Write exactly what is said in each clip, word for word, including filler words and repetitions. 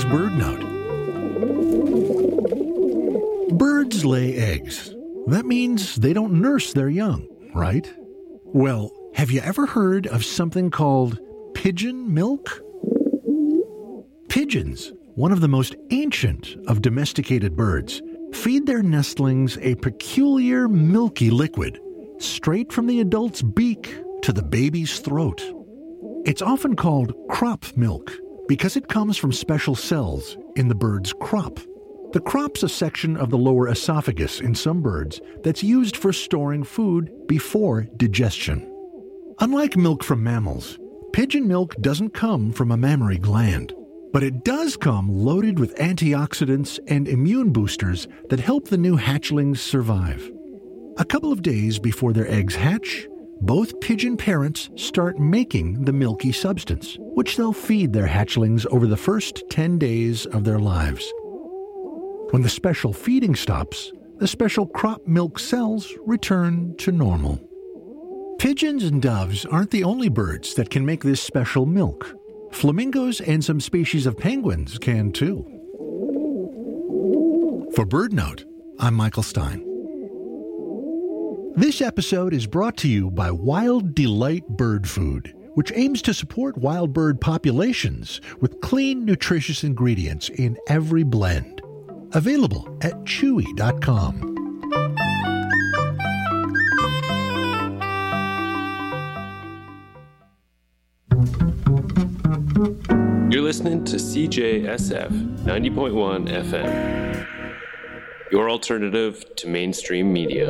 week's Bird Note. Birds lay eggs. That means they don't nurse their young, right? Well, have you ever heard of something called pigeon milk? Pigeons, one of the most ancient of domesticated birds, feed their nestlings a peculiar milky liquid, straight from the adult's beak to the baby's throat. It's often called crop milk because it comes from special cells in the bird's crop. The crop's a section of the lower esophagus in some birds that's used for storing food before digestion. Unlike milk from mammals, pigeon milk doesn't come from a mammary gland, but it does come loaded with antioxidants and immune boosters that help the new hatchlings survive. A couple of days before their eggs hatch, both pigeon parents start making the milky substance, which they'll feed their hatchlings over the first ten days of their lives. When the special feeding stops, the special crop milk cells return to normal. Pigeons and doves aren't the only birds that can make this special milk. Flamingos and some species of penguins can too. For Bird Note, I'm Michael Stein. This episode is brought to you by Wild Delight Bird Food, which aims to support wild bird populations with clean, nutritious ingredients in every blend. Available at chewy dot com. You're listening to C J S F ninety point one F M, your alternative to mainstream media.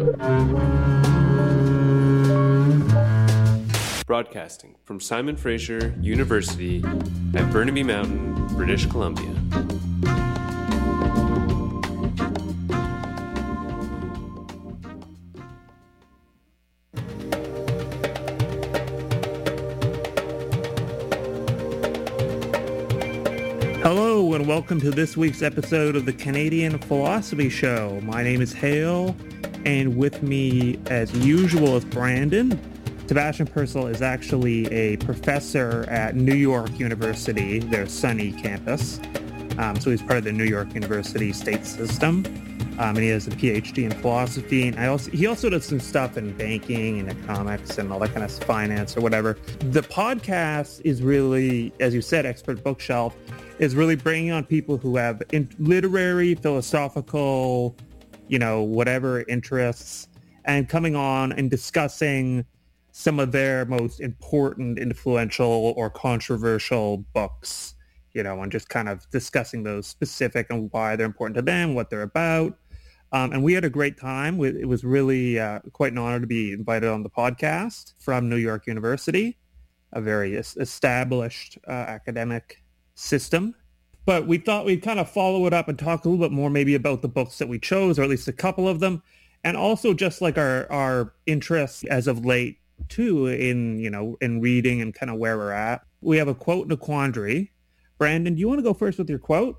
Broadcasting from Simon Fraser University at Burnaby Mountain, British Columbia. Hello and welcome to this week's episode of the Canadian Philosophy Show. My name is Hale, and with me, as usual, is Brandon. Sebastian Purcell is actually a professor at New York University, their SUNY campus. Um, so he's part of the New York University state system, um, and he has a P H D in philosophy. And I also he also does some stuff in banking and economics and all that kind of finance or whatever. The podcast is really, as you said, Expert Bookshelf, is really bringing on people who have in literary, philosophical, you know, whatever interests, and coming on and discussing some of their most important, influential, or controversial books, you know, and just kind of discussing those specific and why they're important to them, what they're about. Um, and we had a great time. It was really uh, quite an honor to be invited on the podcast from New York University, a very established uh, academic system. But we thought we'd kind of follow it up and talk a little bit more maybe about the books that we chose, or at least a couple of them, and also just like our, our interests as of late too in, you know, in reading and kind of where we're at. We have a quote and a quandary. Brandon, do you want to go first with your quote?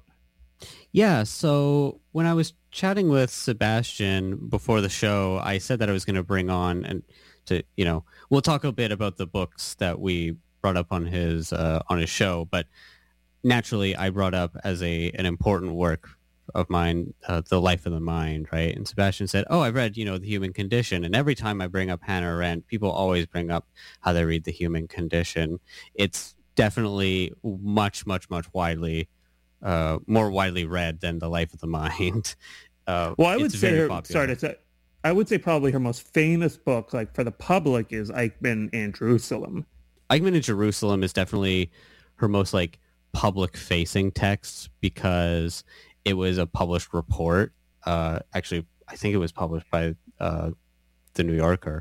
Yeah, so when I was chatting with Sebastian before the show, I said that I was going to bring on and to, you know, we'll talk a bit about the books that we brought up on his uh, on his show, but naturally I brought up as a an important work of mine, uh, The Life of the Mind, right? And Sebastian said, oh, I read, you know, The Human Condition. And every time I bring up Hannah Arendt, people always bring up how they read The Human Condition. It's definitely much, much, much widely, uh, more widely read than The Life of the Mind. Uh, well, I would say, her, sorry to say, I would say probably her most famous book, like for the public, is Eichmann and Jerusalem. Eichmann and Jerusalem is definitely her most like public-facing text because it was a published report. Uh, actually, I think it was published by uh, the New Yorker.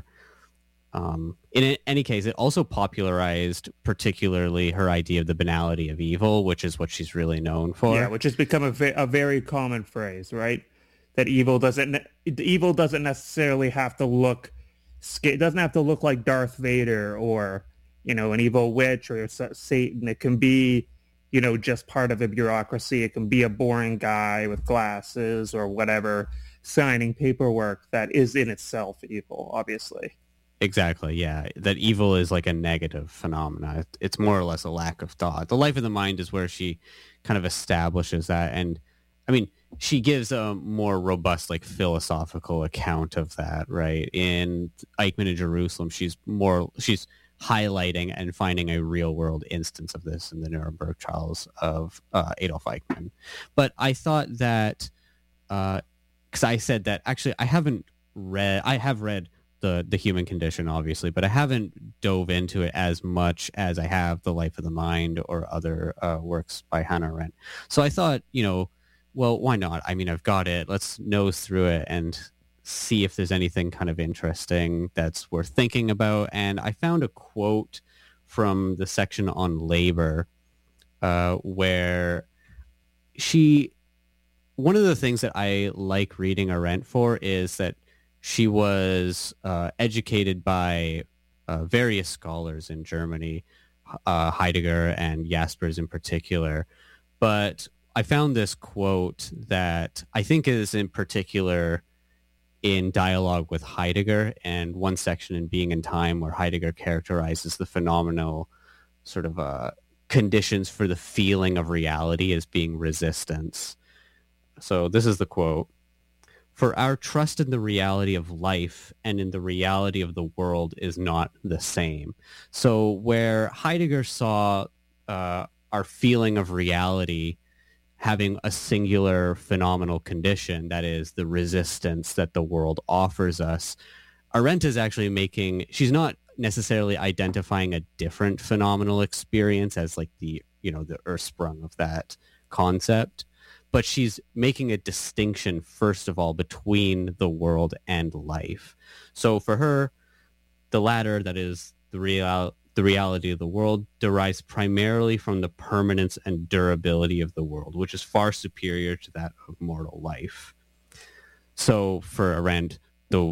Um, in any case, it also popularized particularly her idea of the banality of evil, which is what she's really known for. Yeah, which has become a, ve- a very common phrase, right? That evil doesn't evil doesn't necessarily have to look, it doesn't have to look like Darth Vader or, you know, an evil witch or Satan. It can be, you know, just part of a bureaucracy. It can be a boring guy with glasses or whatever signing paperwork that is in itself evil, obviously. Exactly, yeah. That evil is like a negative phenomena. It- It's more or less a lack of thought. The life of the mind is where she kind of establishes that. And I mean, she gives a more robust, like philosophical account of that, right? In Eichmann in Jerusalem, she's more, she's highlighting and finding a real world instance of this in the Nuremberg trials of uh, Adolf Eichmann. But I thought that, because I said that actually I haven't read, I have read the the Human Condition, obviously, but I haven't dove into it as much as I have The Life of the Mind or other uh, works by Hannah Arendt. So I thought, you know, well, why not? I mean, I've got it. Let's nose through it and see if there's anything kind of interesting that's worth thinking about. And I found a quote from the section on labor uh, where she, one of the things that I like reading Arendt for is that she was uh, educated by uh, various scholars in Germany, uh, Heidegger and Jaspers in particular. But I found this quote that I think is in particular in dialogue with Heidegger, and one section in Being and Time where Heidegger characterizes the phenomenal sort of uh, conditions for the feeling of reality as being resistance. So this is the quote. For our trust in the reality of life and in the reality of the world is not the same. So where Heidegger saw uh, our feeling of reality having a singular phenomenal condition, that is the resistance that the world offers us, Arendt is actually making, she's not necessarily identifying a different phenomenal experience as like the, you know, the ursprung of that concept, but she's making a distinction, first of all, between the world and life. So for her, the latter, that is the real, the reality of the world, derives primarily from the permanence and durability of the world, which is far superior to that of mortal life. So for Arendt, the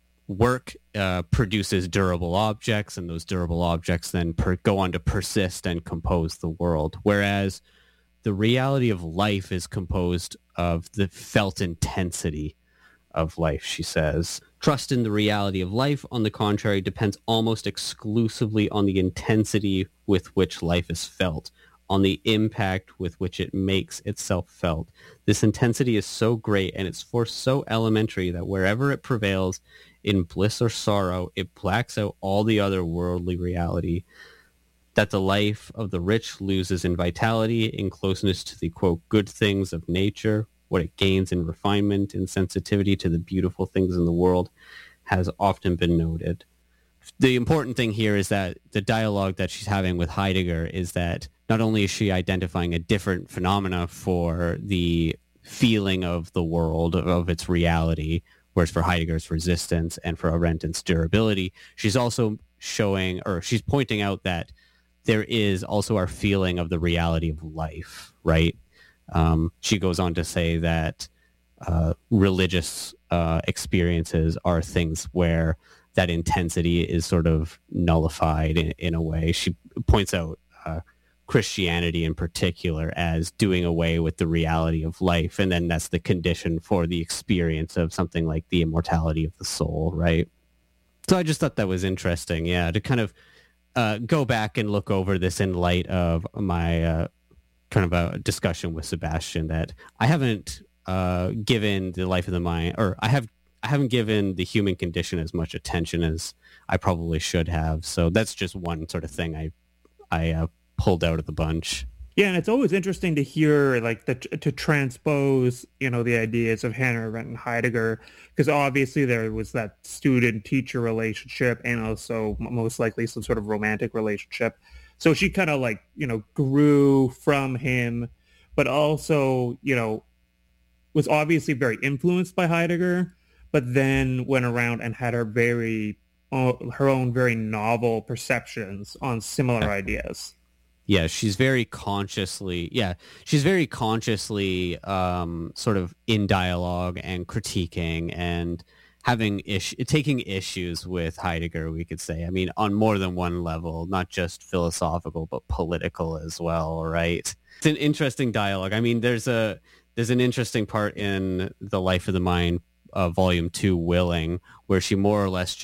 work uh, produces durable objects, and those durable objects then per- go on to persist and compose the world, whereas the reality of life is composed of the felt intensity of life, she says. Trust in the reality of life, on the contrary, depends almost exclusively on the intensity with which life is felt, on the impact with which it makes itself felt. This intensity is so great and its force so elementary that wherever it prevails, in bliss or sorrow, it blacks out all the other worldly reality, that the life of the rich loses in vitality, in closeness to the, quote, good things of nature. What it gains in refinement and sensitivity to the beautiful things in the world has often been noted. The important thing here is that the dialogue that she's having with Heidegger is that not only is she identifying a different phenomena for the feeling of the world, of its reality, whereas for Heidegger's resistance and for Arendt its durability, she's also showing, or she's pointing out that there is also our feeling of the reality of life, right? Um, she goes on to say that uh, religious uh, experiences are things where that intensity is sort of nullified in, in a way. She points out uh, Christianity in particular as doing away with the reality of life, and then that's the condition for the experience of something like the immortality of the soul, right? So I just thought that was interesting, yeah, to kind of Uh, go back and look over this in light of my uh, kind of a discussion with Sebastian that I haven't uh, given the Life of the Mind, or I have I haven't given the Human Condition as much attention as I probably should have. So that's just one sort of thing I I uh, pulled out of the bunch. Yeah, and it's always interesting to hear, like, the, to transpose, you know, the ideas of Hannah Arendt and Heidegger, because obviously there was that student-teacher relationship and also most likely some sort of romantic relationship. So she kind of, like, you know, grew from him, but also, you know, was obviously very influenced by Heidegger, but then went around and had her very, uh, her own very novel perceptions on similar ideas. Yeah, she's very consciously, yeah, she's very consciously um, sort of in dialogue and critiquing and having ish- taking issues with Heidegger, we could say. I mean, on more than one level, not just philosophical, but political as well, right? It's an interesting dialogue. I mean, there's a there's an interesting part in The Life of the Mind, uh, Volume two, Willing, where she more or less just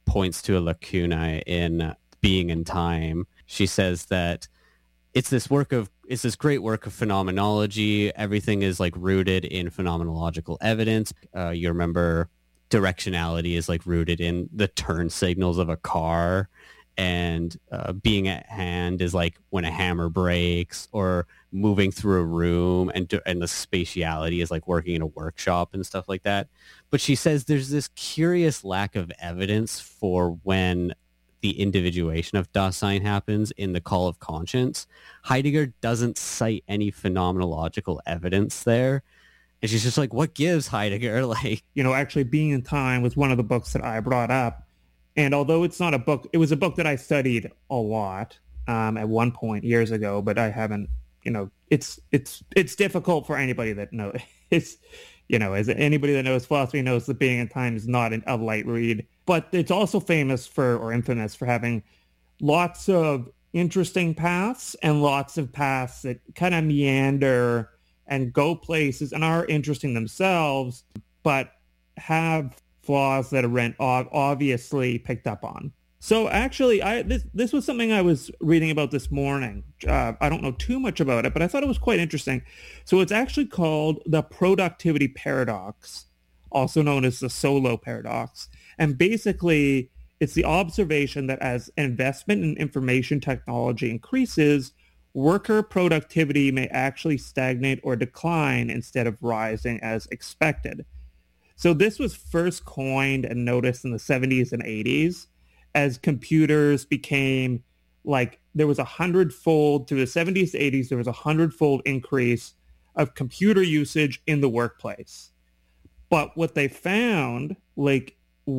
points to a lacuna in Being and Time. She says that it's this work of it's this great work of phenomenology. Everything is like rooted in phenomenological evidence. Uh, you remember directionality is like rooted in the turn signals of a car, and uh, being at hand is like when a hammer breaks, or moving through a room, and and the spatiality is like working in a workshop and stuff like that. But she says there's this curious lack of evidence for when the individuation of Dasein happens in the call of conscience. Heidegger doesn't cite any phenomenological evidence there. And she's just like, what gives, Heidegger? Like, you know, actually Being in Time was one of the books that I brought up. And although it's not a book, it was a book that I studied a lot um, at one point years ago, but I haven't, you know, it's it's it's difficult for anybody that knows. It's, you know, as anybody that knows philosophy knows that Being in Time is not an, a light read. But it's also famous for, or infamous for, having lots of interesting paths and lots of paths that kind of meander and go places and are interesting themselves, but have flaws that Arendt obviously picked up on. So actually, I this this was something I was reading about this morning. Uh, I don't know too much about it, but I thought it was quite interesting. So it's actually called the productivity paradox, also known as the Solow paradox. And basically, it's the observation that as investment in information technology increases, worker productivity may actually stagnate or decline instead of rising as expected. So this was first coined and noticed in the seventies and eighties as computers became like, there was a hundredfold, through the seventies to eighties, there was a hundredfold increase of computer usage in the workplace. But what they found, like,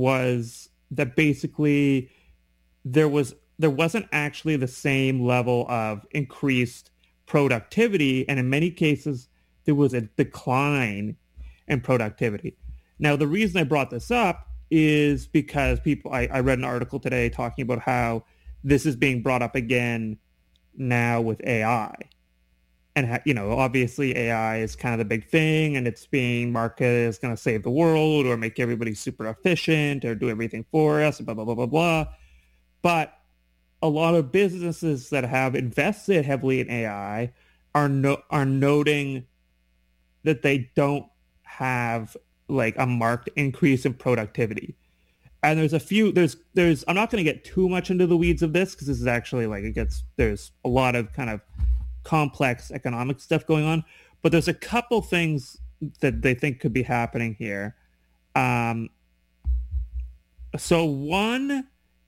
was that basically there was there wasn't actually the same level of increased productivity, and in many cases there was a decline in productivity. Now, the reason I brought this up is because people I, I read an article today talking about how this is being brought up again now with A I. And, you know, obviously A I is kind of the big thing, and it's being marketed as going to save the world or make everybody super efficient or do everything for us, blah, blah, blah, blah, blah. But a lot of businesses that have invested heavily in A I are no, are noting that they don't have like a marked increase in productivity. And there's a few, there's, there's, I'm not going to get too much into the weeds of this because this is actually like, it gets, there's a lot of kind of complex economic stuff going on, but there's a couple things that they think could be happening here. Um, so one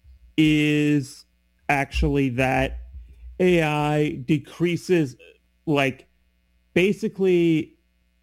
is actually that A I decreases, like, basically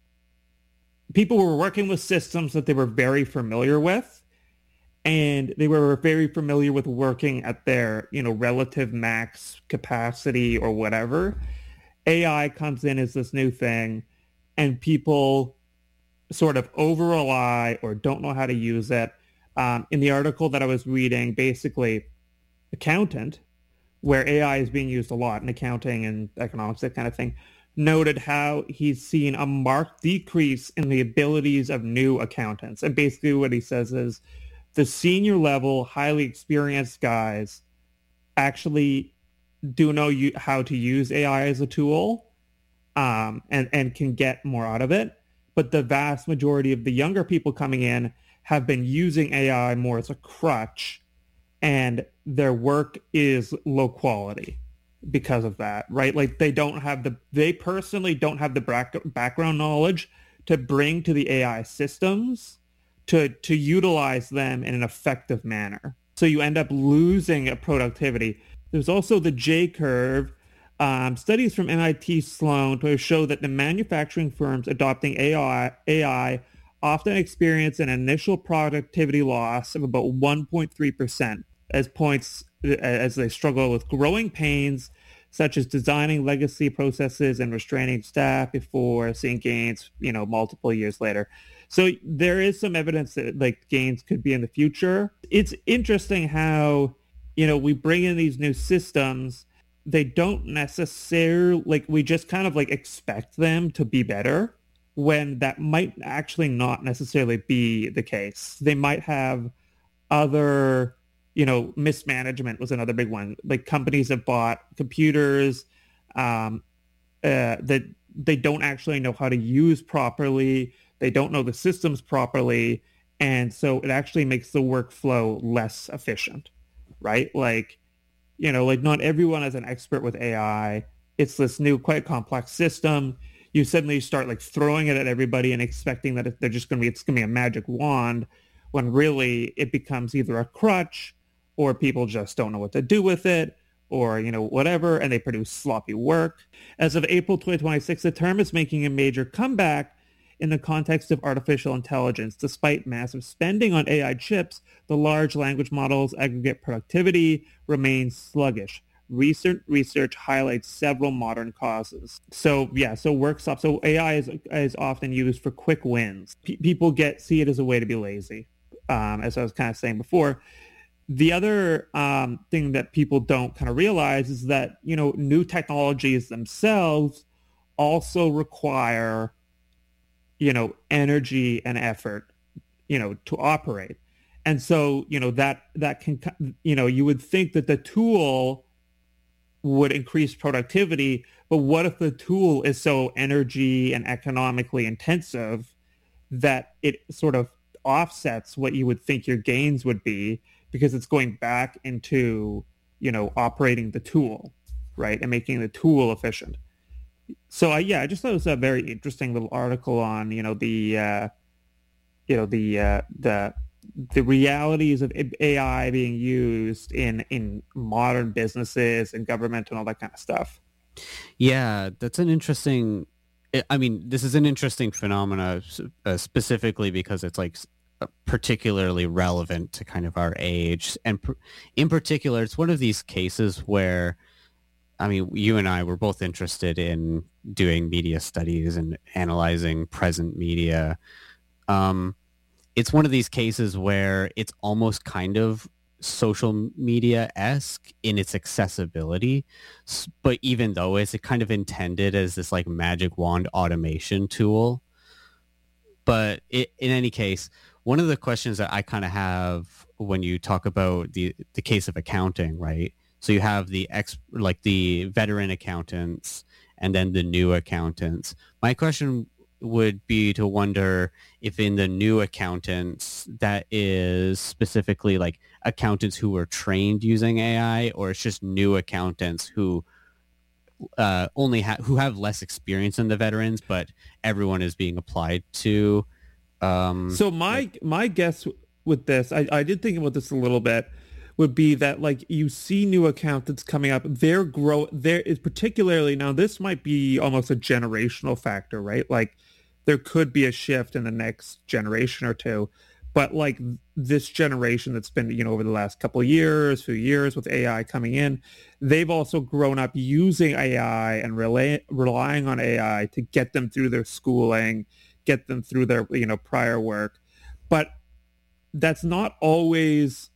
people were working with systems that they were very familiar with, and they were very familiar with working at their, you know, relative max capacity or whatever. A I comes in as this new thing, and people sort of over-rely or don't know how to use it. Um, in the article that I was reading, basically, accountant, where A I is being used a lot in accounting and economics, that kind of thing, noted how he's seen a marked decrease in the abilities of new accountants. And basically what he says is the senior level, highly experienced guys actually do know you, how to use A I as a tool um, and, and can get more out of it. But the vast majority of the younger people coming in have been using A I more as a crutch, and their work is low quality because of that, right? Like they don't have the, they personally don't have the back, background knowledge to bring to the A I systems to, to utilize them in an effective manner. So you end up losing a productivity. There's also the J-curve. Um, studies from M I T Sloan to show that the manufacturing firms adopting A I, A I often experience an initial productivity loss of about one point three percent as points as they struggle with growing pains such as designing legacy processes and restraining staff before seeing gains, you know, multiple years later. So there is some evidence that like gains could be in the future. It's interesting how, you know, we bring in these new systems. They don't necessarily, like, we just kind of like expect them to be better when that might actually not necessarily be the case. They might have other you know, mismanagement was another big one. Like companies have bought computers um, uh, that they don't actually know how to use properly. They don't know the systems properly. And so it actually makes the workflow less efficient, right? Like, you know, like not everyone is an expert with A I. It's this new, quite complex system. You suddenly start like throwing it at everybody and expecting that they're just going to be, it's going to be a magic wand, when really it becomes either a crutch or people just don't know what to do with it, or, you know, whatever, and they produce sloppy work. As of April twenty twenty-six, the term is making a major comeback in the context of artificial intelligence. Despite massive spending on A I chips, the large language models' aggregate productivity remains sluggish. Recent research highlights several modern causes. So yeah, so work stops. So A I is is often used for quick wins. P- people get see it as a way to be lazy, um, as I was kind of saying before. The other um, thing that people don't kind of realize is that, you know, new technologies themselves also require, you know, energy and effort, you know, to operate. And so, you know, that that can, you know, you would think that the tool would increase productivity, but what if the tool is so energy and economically intensive that it sort of offsets what you would think your gains would be, because it's going back into, you know, operating the tool, right, and making the tool efficient. So, I, yeah, I just thought it was a very interesting little article on, you know, the, uh, you know, the uh, the the realities of A I being used in in modern businesses and government and all that kind of stuff. Yeah, that's an interesting. I mean, this is an interesting phenomena, uh, specifically because it's like particularly relevant to kind of our age, and pr- in particular, it's one of these cases where, I mean, you and I were both interested in doing media studies and analyzing present media. Um, it's one of these cases where it's almost kind of social media-esque in its accessibility, but even though it's kind of intended as this like magic wand automation tool. But it, in any case, one of the questions that I kind of have when you talk about the the case of accounting, right? So you have the ex, like the veteran accountants and then the new accountants. My question would be to wonder if in the new accountants, that is specifically like accountants who were trained using A I, or it's just new accountants who uh, only ha- who have less experience than the veterans, but everyone is being applied to. Um, so my like, my guess with this, I, I did think about this a little bit, would be that like you see new accountants coming up, they're grow there is particularly, now this might be almost a generational factor, right? Like there could be a shift in the next generation or two, but like this generation that's been, you know, over the last couple of years, few years with A I coming in, they've also grown up using A I and rely, relying on A I to get them through their schooling, get them through their, you know, prior work. But that's not always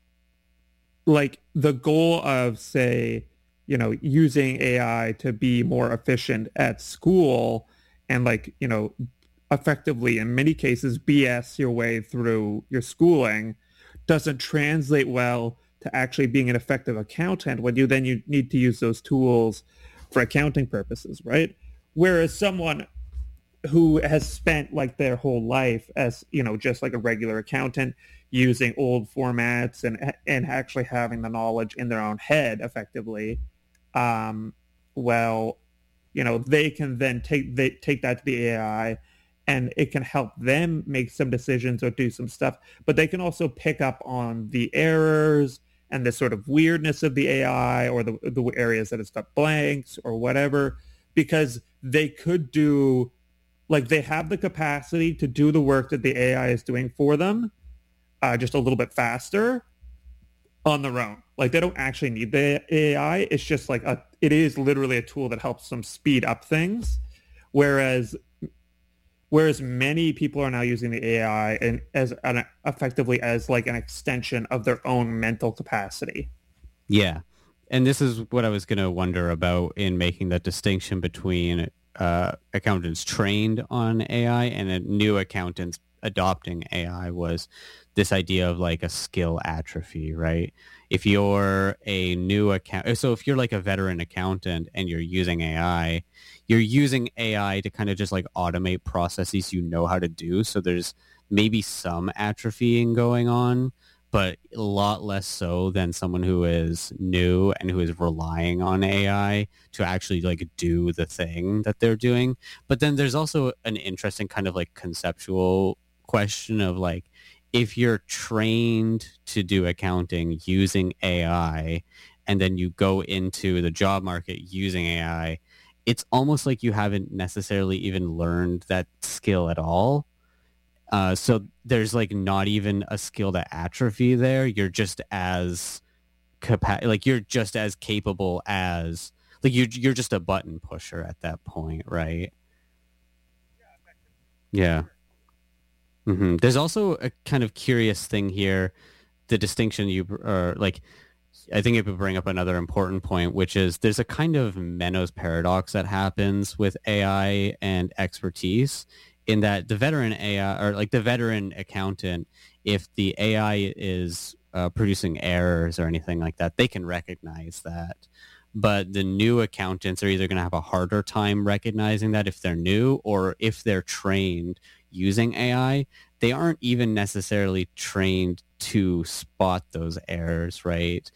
like the goal of, say, you know, using A I to be more efficient at school and like, you know, effectively in many cases B S your way through your schooling doesn't translate well to actually being an effective accountant when you then you need to use those tools for accounting purposes, right? Whereas someone who has spent like their whole life as, you know, just like a regular accountant using old formats and and actually having the knowledge in their own head effectively, um, well, you know, they can then take they take that to the A I and it can help them make some decisions or do some stuff, but they can also pick up on the errors and the sort of weirdness of the A I or the the areas that it's got blanks or whatever, because they could do, like they have the capacity to do the work that the A I is doing for them, uh, just a little bit faster on their own. Like they don't actually need the A I. It's just like a, it is literally a tool that helps them speed up things. Whereas, whereas many people are now using the A I and as an, effectively as like an extension of their own mental capacity. Yeah. And this is what I was going to wonder about in making that distinction between uh, accountants trained on A I and a new accountants adopting A I, was this idea of like a skill atrophy, right? If you're a new account, so if you're like a veteran accountant and you're using A I, you're using A I to kind of just like automate processes you know how to do. So there's maybe some atrophying going on, but a lot less so than someone who is new and who is relying on A I to actually like do the thing that they're doing. But then there's also an interesting kind of like conceptual question of like, if you're trained to do accounting using A I and then you go into the job market using A I, it's almost like you haven't necessarily even learned that skill at all. Uh, so there's like not even a skill to atrophy there. You're just as capa- like you're just as capable as like you're you're just a button pusher at that point, right? Yeah. Mm-hmm. There's also a kind of curious thing here, the distinction you or like. I think it would bring up another important point, which is there's a kind of Menno's paradox that happens with A I and expertise, in that the veteran A I or like the veteran accountant, if the A I is uh, producing errors or anything like that, they can recognize that. But the new accountants are either going to have a harder time recognizing that if they're new, or if they're trained using A I, they aren't even necessarily trained to spot those errors, right?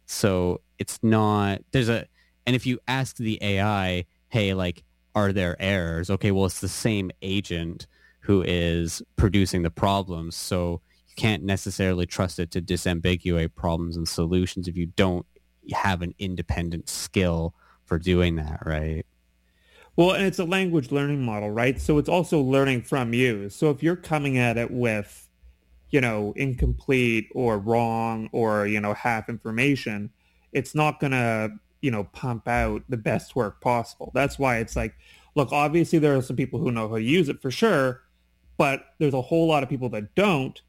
So it's not, there's a, and if you ask the A I, hey, like, are there errors? Okay, well, it's the same agent who is producing the problems, so you can't necessarily trust it to disambiguate problems and solutions if you don't have an independent skill for doing that, right? Well, and it's a language learning model, right? So it's also learning from you. So if you're coming at it with, you know, incomplete or wrong or, you know, half information, it's not going to, you know, pump out the best work possible. That's why it's like, look, obviously there are some people who know how to use it for sure, but there's a whole lot of people that don't.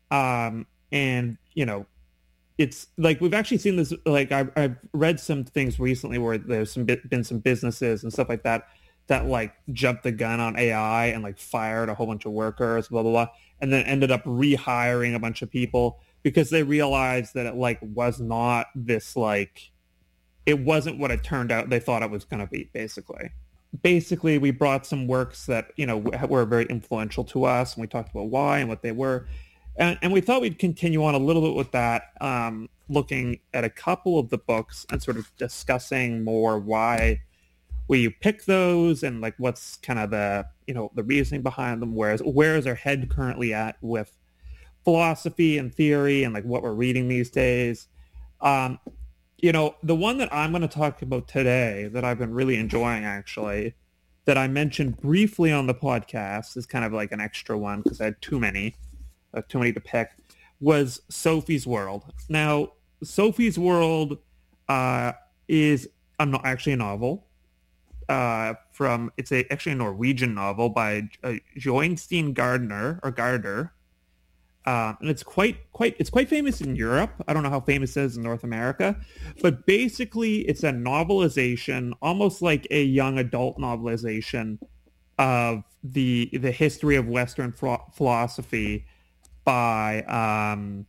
Um, and, you know, it's like we've actually seen this, like I've, I've read some things recently where there's some been some businesses and stuff like that that like jumped the gun on A I and like fired a whole bunch of workers, blah, blah, blah, and then ended up rehiring a bunch of people because they realized that it like was not this like, it wasn't what it turned out they thought it was going to be, basically. Basically, we brought some works that, you know, were very influential to us, and we talked about why and what they were. And, and we thought we'd continue on a little bit with that, um, looking at a couple of the books and sort of discussing more why we pick those and like what's kind of the, you know, the reasoning behind them. Whereas where is our head currently at with philosophy and theory and like what we're reading these days. Um, you know, the one that I'm going to talk about today that I've been really enjoying, actually, that I mentioned briefly on the podcast is kind of like an extra one because I had too many. Uh, too many to pick, was Sophie's World. Now, Sophie's World uh, is a no- actually a novel uh, from, it's a actually a Norwegian novel by uh, Jostein Gardner, or Gardner. Uh, and it's quite, quite, it's quite famous in Europe. I don't know how famous it is in North America, but basically it's a novelization, almost like a young adult novelization of the the history of Western phro- philosophy by, um,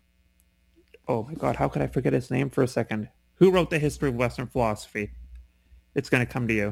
oh my God, how could I forget his name for a second? Who wrote the history of Western philosophy? It's going to come to you.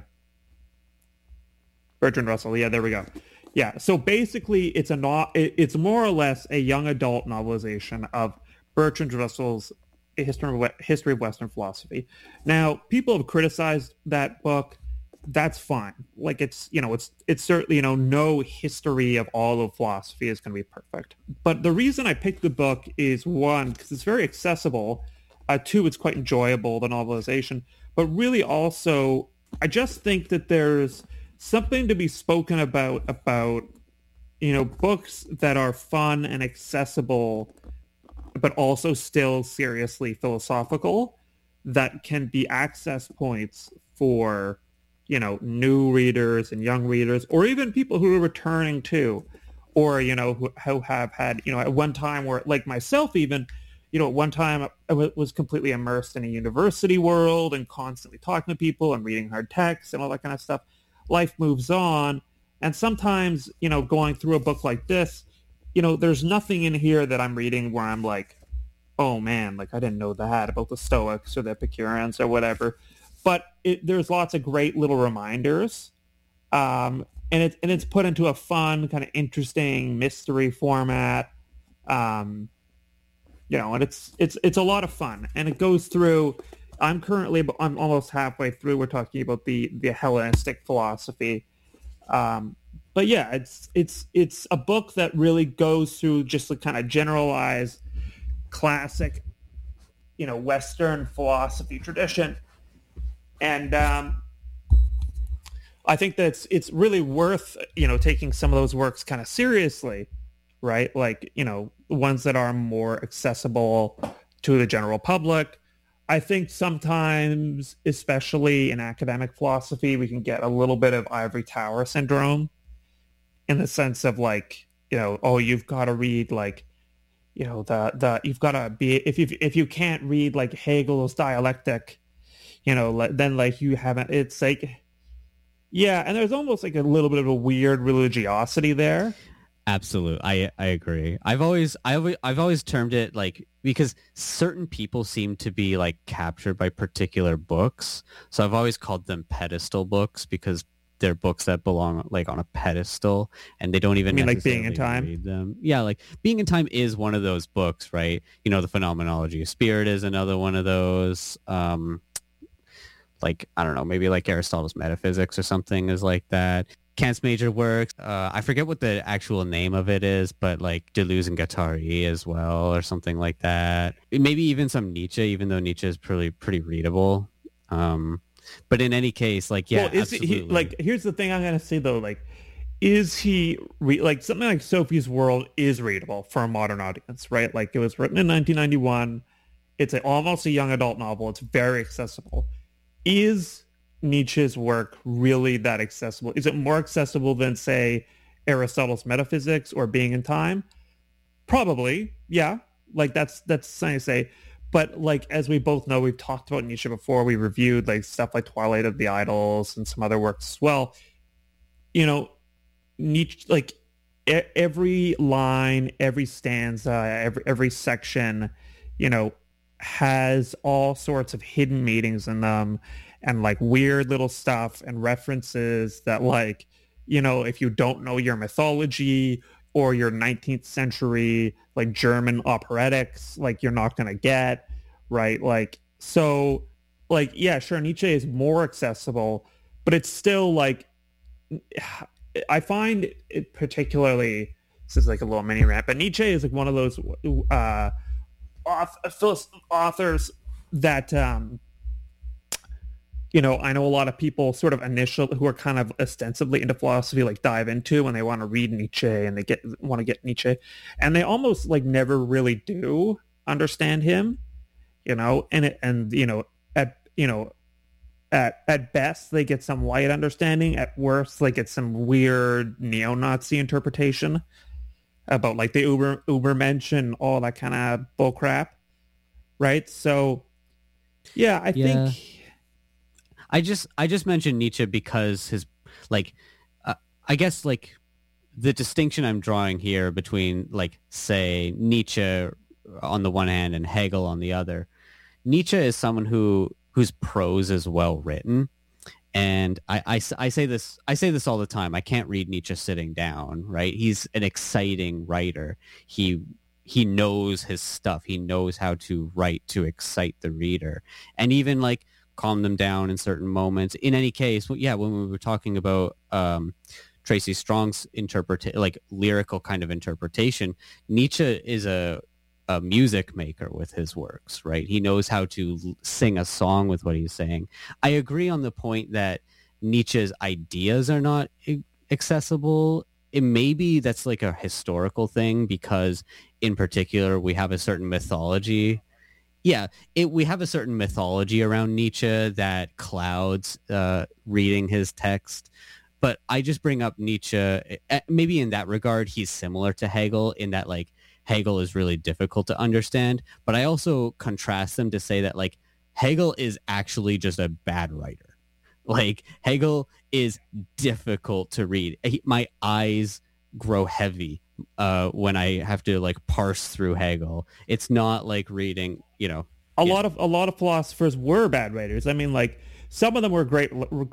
Bertrand Russell. Yeah, there we go. Yeah, so basically it's a no, it's more or less a young adult novelization of Bertrand Russell's history of, history of Western philosophy. Now, people have criticized that book. That's fine. Like it's, you know, it's, it's certainly, you know, no history of all of philosophy is going to be perfect. But the reason I picked the book is, one, because it's very accessible. Uh, two, it's quite enjoyable, the novelization. But really also, I just think that there's something to be spoken about, about, you know, books that are fun and accessible, but also still seriously philosophical, that can be access points for, you know, new readers and young readers, or even people who are returning to, or, you know, who, who have had, you know, at one time where, like myself even, you know, at one time I w- was completely immersed in a university world and constantly talking to people and reading hard texts and all that kind of stuff. Life moves on. And sometimes, you know, going through a book like this, you know, there's nothing in here that I'm reading where I'm like, oh man, like I didn't know that about the Stoics or the Epicureans or whatever. But it, there's lots of great little reminders. Um, and it's and it's put into a fun, kind of interesting mystery format. Um, you know, and it's it's it's a lot of fun. And it goes through. I'm currently I'm almost halfway through. We're talking about the the Hellenistic philosophy. Um, but yeah, it's it's it's a book that really goes through just the kind of generalized, classic, you know, Western philosophy tradition. And um, I think that it's, it's really worth, you know, taking some of those works kind of seriously, right? Like, you know, ones that are more accessible to the general public. I think sometimes, especially in academic philosophy, we can get a little bit of ivory tower syndrome in the sense of like, you know, oh, you've got to read like, you know, the, the you've got to be, if you if you can't read like Hegel's dialectic, you know, then like you haven't, it's like, yeah. And there's almost like a little bit of a weird religiosity there. Absolutely. I, I agree. I've always, I've, I've always termed it like, because certain people seem to be like captured by particular books. So I've always called them pedestal books because they're books that belong like on a pedestal and they don't even I mean, like Being in Time? read them. Yeah. Like Being in Time is one of those books, right? You know, the Phenomenology of Spirit is another one of those. Um, like, I don't know, maybe like Aristotle's Metaphysics or something is like that. Kant's major works, uh, I forget what the actual name of it is, but like Deleuze and Guattari as well or something like that. Maybe even some Nietzsche, even though Nietzsche is pretty pretty readable. Um, but in any case, like, yeah, well, is absolutely. He, like, here's the thing I'm going to say, though, like, is he, re- like, something like Sophie's World is readable for a modern audience, right? Like, it was written in nineteen ninety-one. It's a, almost a young adult novel. It's very accessible. Is Nietzsche's work really that accessible? Is it more accessible than, say, Aristotle's Metaphysics or Being in Time? Probably, yeah. Like, that's that's something to say. But, like, as we both know, we've talked about Nietzsche before. We reviewed, like, stuff like Twilight of the Idols and some other works as well. You know, Nietzsche, like, e- every line, every stanza, every every section, you know, has all sorts of hidden meanings in them and like weird little stuff and references that, like, you know, if you don't know your mythology or your nineteenth century like German operetics, like you're not going to get, right? Like, so like, yeah, sure, Nietzsche is more accessible, but it's still like, I find it particularly, this is like a little mini rant, but Nietzsche is like one of those uh authors that, um, you know, I know a lot of people sort of initial who are kind of ostensibly into philosophy, like dive into when they want to read Nietzsche and they get want to get Nietzsche, and they almost like never really do understand him, you know, and it, and you know at you know at at best they get some light understanding, at worst they get some weird neo-Nazi interpretation about like the Uber Ubermensch and all that kind of bullcrap, right? So, yeah, I Yeah. think I just I just mentioned Nietzsche because his like uh, I guess like the distinction I'm drawing here between like say Nietzsche on the one hand and Hegel on the other. Nietzsche is someone who whose prose is well written. And I, I, I say this I say this all the time. I can't read Nietzsche sitting down, right? He's an exciting writer. He he knows his stuff. He knows how to write to excite the reader and even like calm them down in certain moments. In any case, well, yeah, when we were talking about um, Tracy Strong's interpret like lyrical kind of interpretation, Nietzsche is a a music maker with his works, right? He knows how to l- sing a song with what he's saying. I agree on the point that Nietzsche's ideas are not I- accessible. It maybe that's like a historical thing because in particular we have a certain mythology. Yeah, it, we have a certain mythology around Nietzsche that clouds uh, reading his text. But I just bring up Nietzsche, uh, maybe in that regard, he's similar to Hegel in that like Hegel is really difficult to understand, but I also contrast them to say that like Hegel is actually just a bad writer. Like Hegel is difficult to read. He, my eyes grow heavy uh, when I have to like parse through Hegel. It's not like reading, you know. A yeah. lot of a lot of philosophers were bad writers. I mean, like some of them were great